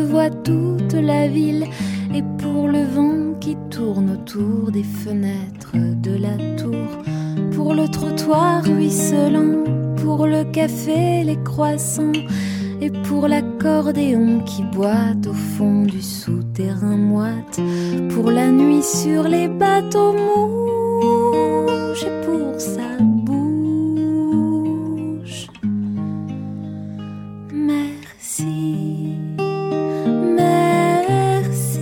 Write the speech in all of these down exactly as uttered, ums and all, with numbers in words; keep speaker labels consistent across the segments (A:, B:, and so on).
A: voit toute la ville, et pour le vent qui tourne autour des fenêtres de la tour, pour le trottoir ruisselant, pour le café, les croissants, et pour l'accordéon qui boite au fond du souterrain moite, pour la nuit sur les bateaux mouches et pour sa bouche. Merci, merci.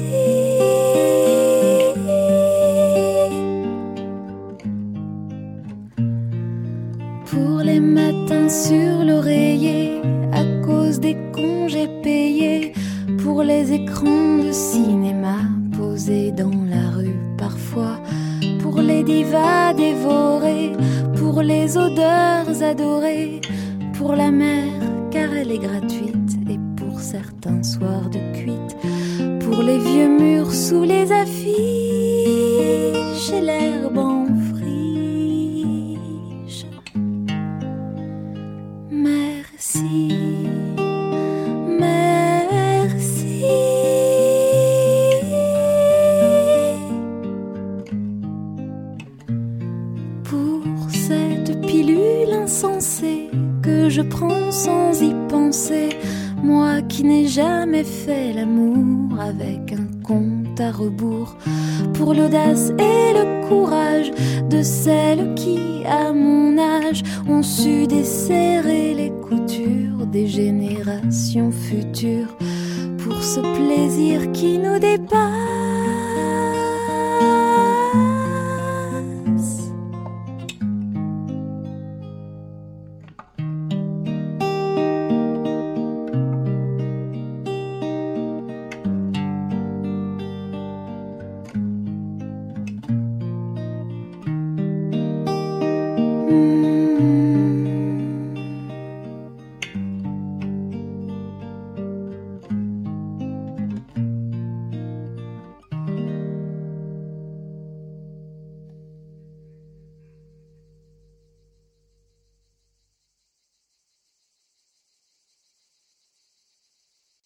A: Pour les matins sur l'oreiller, à cause des congés payés, pour les écrans de cinéma posés dans la rue parfois, pour les divas dévorées, pour les odeurs adorées, pour la mer car elle est gratuite, et pour certains soirs de cuite, pour les vieux murs sous les affiches et l'herbe en friche. Merci, merci. Pour cette pilule insensée que je prends sans y penser, moi qui n'ai jamais fait l'amour avec un compte à rebours, pour l'audace et le courage de celles qui, à mon âge, ont su desserrer les coutures des générations futures, pour ce plaisir qui nous dépasse